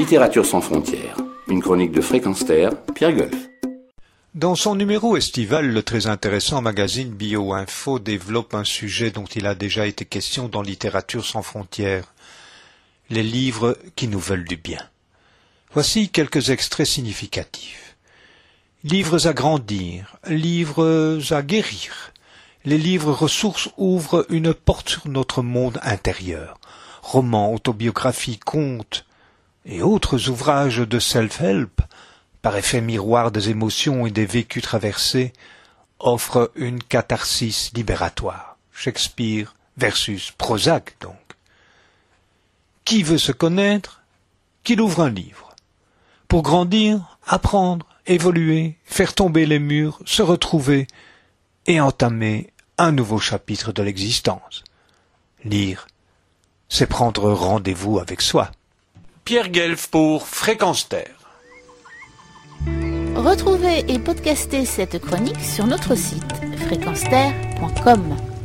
Littérature sans frontières, une chronique de Fréquence Terre, Pierre Golf. Dans son numéro estival, le très intéressant magazine Bio-Info développe un sujet dont il a déjà été question dans Littérature sans frontières, les livres qui nous veulent du bien. Voici quelques extraits significatifs. Livres à grandir, livres à guérir. Les livres ressources ouvrent une porte sur notre monde intérieur. Romans, autobiographies, contes et autres ouvrages de self-help, par effet miroir des émotions et des vécus traversés, offrent une catharsis libératoire. Shakespeare versus Prozac, donc. Qui veut se connaître, qu'il ouvre un livre. Pour grandir, apprendre, évoluer, faire tomber les murs, se retrouver et entamer un nouveau chapitre de l'existence. Lire, c'est prendre rendez-vous avec soi. Pierre Guelf pour Fréquence Terre. Retrouvez et podcastez cette chronique sur notre site fréquenceterre.com.